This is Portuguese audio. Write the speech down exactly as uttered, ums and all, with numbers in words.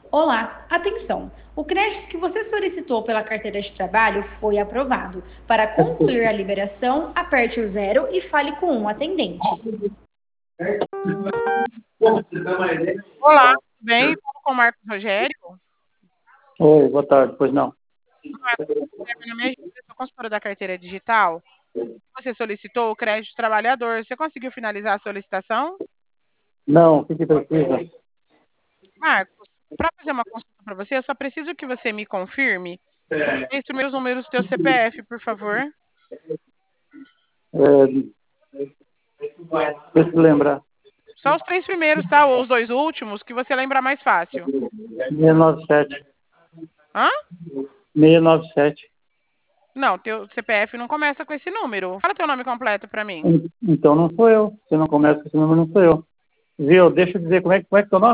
Olá, atenção! O crédito que você solicitou pela carteira de trabalho foi aprovado. Para concluir a liberação, aperte o zero e fale com um atendente. Olá, tudo bem? Falo com o Marcos Rogério. Oi, boa tarde. Pois não. Marcos, meu nome é Gília, sou consultora da carteira digital. Você solicitou o crédito trabalhador. Você conseguiu finalizar a solicitação? Não, o que que precisa? Marcos, para fazer uma consulta para você, eu só preciso que você me confirme os três primeiros números do teu C P F, por favor. É, deixa eu lembrar. Só os três primeiros, tá? Ou os dois últimos, que você lembra mais fácil. seiscentos e noventa e sete. Hã? seiscentos e noventa e sete. Não, teu C P F não começa com esse número. Fala teu nome completo para mim. Então não sou eu. Se não começa com esse número, não sou eu. Viu? Deixa eu dizer como é, como é que é o teu nome?